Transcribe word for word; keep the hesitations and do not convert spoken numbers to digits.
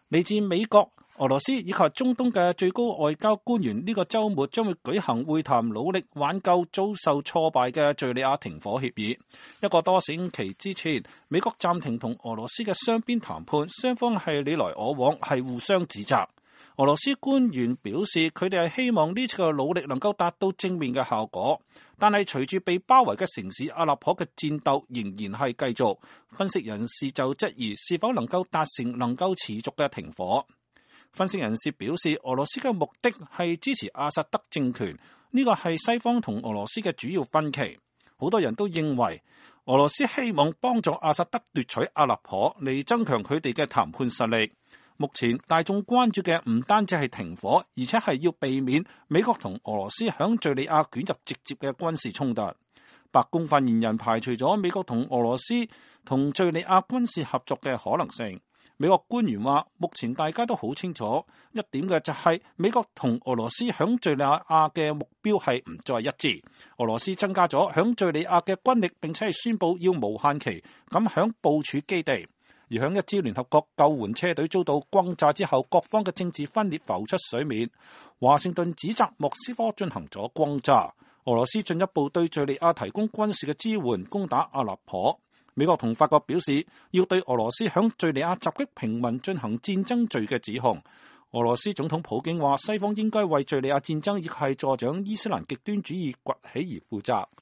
嚟自美國、俄羅斯以及中東嘅最高外交官員呢個週末將會舉行會談，努力挽救遭受挫敗嘅敘利亞停火協議。一個多星期之前，美國暫停同俄羅斯嘅雙邊談判，雙方係你來我往，係互相指責。俄羅斯官員表示，佢哋係希望呢次嘅努力能夠達到正面嘅效果，但係隨住被包圍嘅城市阿勒頗嘅戰鬥仍然係繼續。分析人士就質疑是否能夠達成能夠持續嘅停火。分析人士表示，俄羅斯嘅目的係支持阿薩德政權，呢個係西方同俄羅斯嘅主要分歧。好多人都認為俄羅斯希望幫助阿薩德奪取阿勒頗嚟增強佢哋嘅談判實力。目前大眾關注嘅唔單止係停火，而且係要避免美國同俄羅斯響敘利亞捲入直接嘅軍事衝突。白宮發言人排除咗美國同俄羅斯同敘利亞軍事合作嘅可能性。美國官員話，目前大家都好清楚一點嘅就係美國同俄羅斯響敘利亞嘅目標係唔再一致。俄羅斯增加咗響敘利亞嘅軍力，並且係宣布要無限期咁響部署基地。而響一支聯合國救援車隊遭到轟炸之後，各方嘅政治分裂浮出水面。華盛頓指責莫斯科進行咗轟炸，俄羅斯進一步對敘利亞提供軍事嘅支援，攻打阿勒頗。美國同法國表示要對俄羅斯響敘利亞襲擊平民進行戰爭罪嘅指控。俄羅斯總統普京話，西方應該為敘利亞戰爭以及係助長伊斯蘭極端主義崛起而負責。